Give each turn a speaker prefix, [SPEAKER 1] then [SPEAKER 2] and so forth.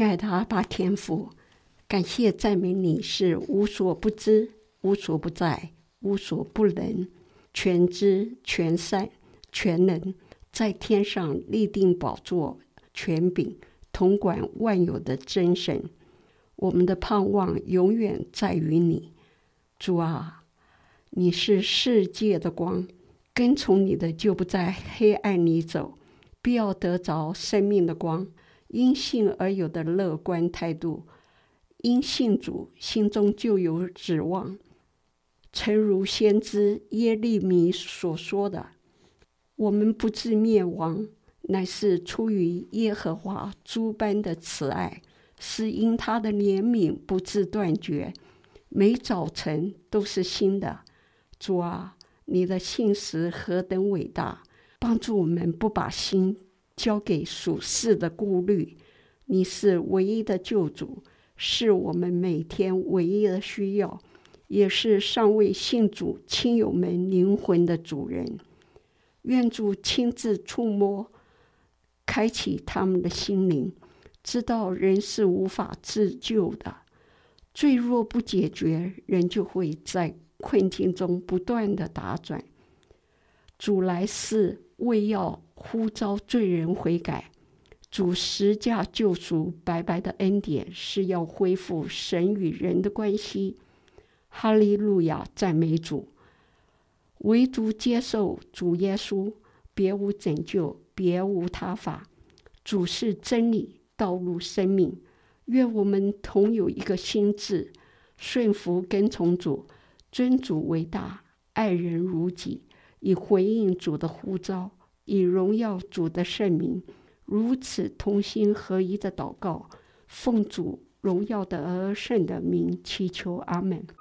[SPEAKER 1] 亲爱的阿爸天父，感谢赞美你是无所不知、无所不在、无所不能、全知全善全能，在天上立定宝座，权柄统管万有的真神。我们的盼望永远在于你。主啊，你是世界的光，跟从你的就不在黑暗里走，必要得着生命的光。因信而有的乐观态度，因信主，心中就有指望。诚如先知耶利米所说的，我们不至灭亡，乃是出于耶和华诸般的慈爱，是因他的怜悯不致断绝，每早晨都是新的。主啊，你的信实何等伟大，帮助我们不把心交给属世的顾虑。你是唯一的救主，是我们每天唯一的需要，也是尚未信主亲友们灵魂的主人。愿主亲自触摸，开启他们的心灵，知道人是无法自救的，罪若不解决，人就会在困境中不断的打转。主来是为要呼召罪人悔改，主十架救赎白白的恩典是要恢复神与人的关系。哈利路亚，赞美主！唯独接受主耶稣，别无拯救，别无他法。主是真理，道路，生命。愿我们同有一个心志，顺服跟从主，尊主为大，爱人如己，以回应主的呼召，以荣耀主的圣名。如此同心合一的祷告，奉主荣耀的而圣的名祈求，阿们。